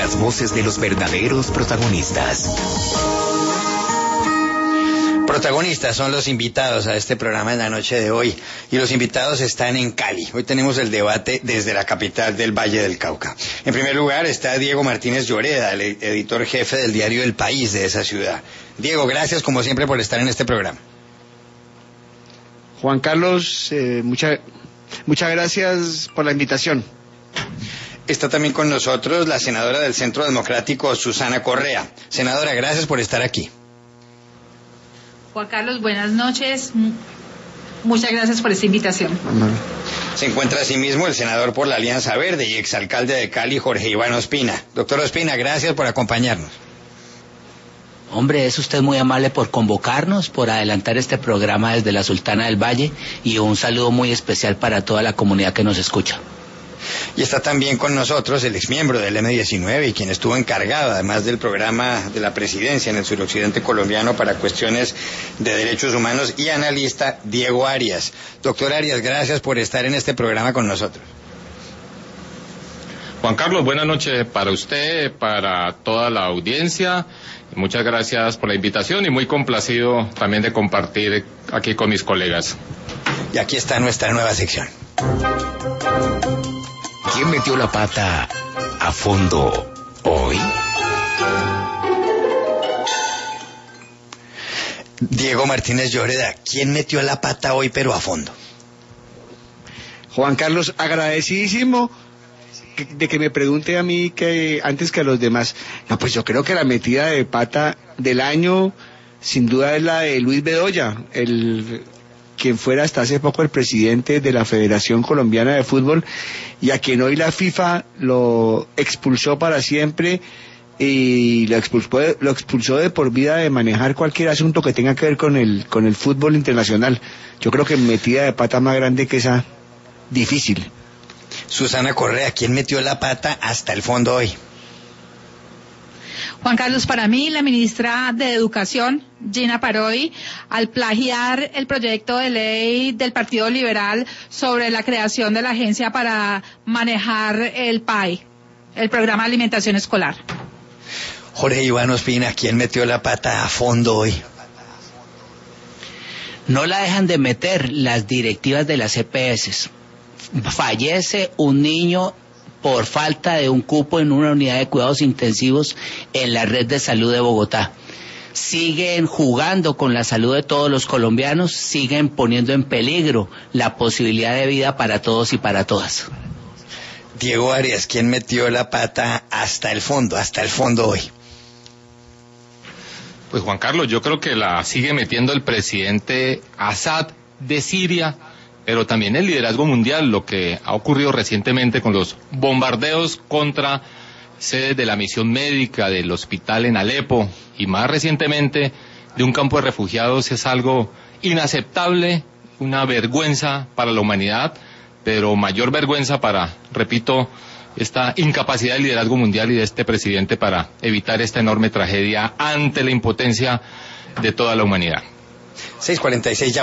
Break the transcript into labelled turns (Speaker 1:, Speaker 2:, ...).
Speaker 1: las voces de los verdaderos protagonistas.
Speaker 2: Protagonistas son los invitados a este programa en la noche de hoy, y los invitados están en Cali. Hoy tenemos el debate desde la capital del Valle del Cauca. En primer lugar está Diego Martínez Lloreda, el editor jefe del diario El País de esa ciudad. Diego, gracias como siempre por estar en este programa.
Speaker 3: Juan Carlos, muchas gracias por la invitación.
Speaker 2: Está también con nosotros la senadora del Centro Democrático, Susana Correa. Senadora, gracias por estar aquí.
Speaker 4: Juan Carlos, buenas noches. Muchas gracias por esta invitación.
Speaker 2: Se encuentra asimismo el senador por la Alianza Verde y exalcalde de Cali, Jorge Iván Ospina. Doctor Ospina, gracias por acompañarnos.
Speaker 5: Hombre, es usted muy amable por convocarnos, por adelantar este programa desde la Sultana del Valle, y un saludo muy especial para toda la comunidad que nos escucha.
Speaker 2: Y está también con nosotros el exmiembro del M-19 y quien estuvo encargado, además del programa de la presidencia en el suroccidente colombiano para cuestiones de derechos humanos, y analista Diego Arias. Doctor Arias, gracias por estar en este programa con nosotros.
Speaker 6: Juan Carlos, buenas noches para usted, para toda la audiencia. Muchas gracias por la invitación y muy complacido también de compartir aquí con mis colegas.
Speaker 2: Y aquí está nuestra nueva sección.
Speaker 1: ¿Quién metió la pata a fondo hoy?
Speaker 2: Diego Martínez Lloreda, ¿quién metió la pata hoy pero a fondo?
Speaker 3: Juan Carlos, agradecidísimo de que me pregunte a mí que antes que a los demás. No, pues yo creo que la metida de pata del año sin duda es la de Luis Bedoya, quien fuera hasta hace poco el presidente de la Federación Colombiana de Fútbol, y a quien hoy la FIFA lo expulsó para siempre y lo expulsó de por vida de manejar cualquier asunto que tenga que ver con el fútbol internacional. Yo creo que metida de pata más grande que esa, difícil.
Speaker 2: Susana Correa, ¿quién metió la pata hasta el fondo hoy?
Speaker 4: Juan Carlos, para mí, la ministra de Educación, Gina Parodi, al plagiar el proyecto de ley del Partido Liberal sobre la creación de la agencia para manejar el PAE, el Programa de Alimentación Escolar.
Speaker 2: Jorge Iván Ospina, ¿quién metió la pata a fondo hoy?
Speaker 5: No la dejan de meter las directivas de las EPS. Fallece un niño por falta de un cupo en una unidad de cuidados intensivos en la red de salud de Bogotá. Siguen jugando con la salud de todos los colombianos, siguen poniendo en peligro la posibilidad de vida para todos y para todas.
Speaker 2: Diego Arias, ¿quién metió la pata hasta el fondo hoy?
Speaker 6: Pues Juan Carlos, yo creo que la sigue metiendo el presidente Assad de Siria, pero también el liderazgo mundial, lo que ha ocurrido recientemente con los bombardeos contra sedes de la misión médica del hospital en Alepo, y más recientemente de un campo de refugiados, es algo inaceptable, una vergüenza para la humanidad, pero mayor vergüenza para, repito, esta incapacidad del liderazgo mundial y de este presidente para evitar esta enorme tragedia ante la impotencia de toda la humanidad.
Speaker 2: 6:46 ya.